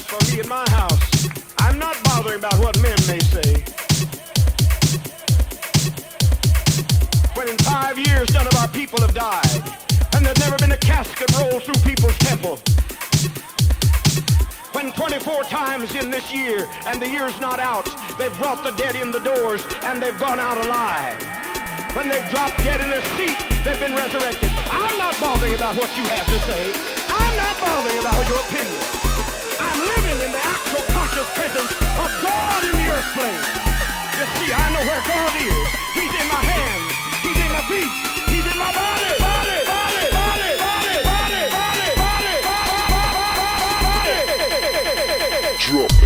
for me in my house. I'm not bothering about what men may say. When in 5 years none of our people have died, and there's never been a casket rolled through people's temple. When 24 times in this year, and the year's not out, they've brought the dead in the doors, and they've gone out alive. When they've dropped dead in their seat, they've been resurrected. I'm not bothering about what you have to say. I'm not bothering about your opinion. I'm living in the actual conscious presence of God in the earth plane. You see, I know where God is. He's in my hands. He's in my feet. He's in my body. Body, body, body, body, body, body, body, body, body, body. Drop it.